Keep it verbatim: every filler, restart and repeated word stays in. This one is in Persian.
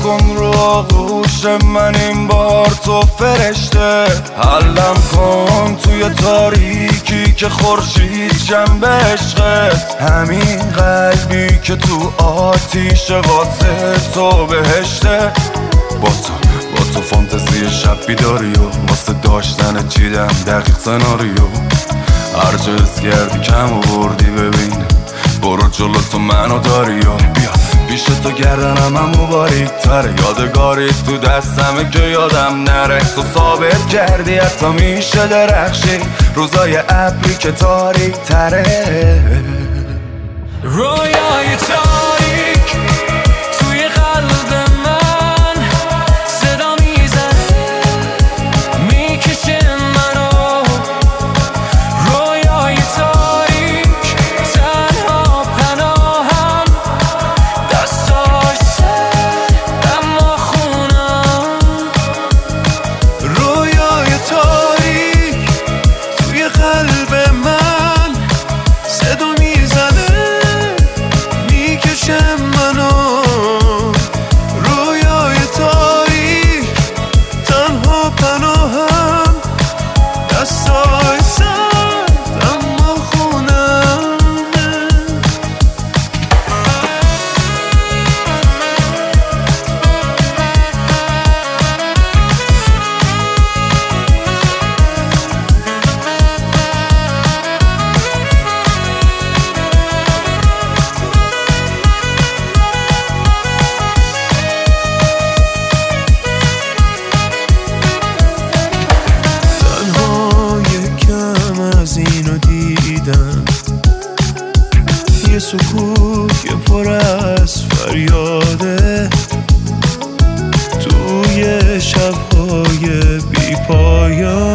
کن رو آغوش من این بار تو فرشته، حلم کن توی تاریکی که خورشید جنب عشقت، همین قلبی که تو آتیش واسه تو بهشته. با تو با تو فانتزی شب بیداری و واسه داشتن چیدم دقیق سناریو، هر جا حس کردی کم آوردی ببین برو جلو تو منو داری و بیا پیش تو گردنم هم باریک تره، یادگاری تو دستمه که یادم نره، تو ثابت کردی حتی میشه درخشی روزای ابری که تاریک تره. رویای تاریک توی قلب من صدا میزنه میکشه منو، رویای تاریک تنها پناهم، دستاش سرد اما خونم. رویای تاریک توی قلب من صدا میزنه میکشه منو، رویای تاریک تنها پناهم، دستای سرد اما خونم. تنها یکم از اینو دیدم، یه سکوت که پر از فریاده، توی شب‌های بی پایان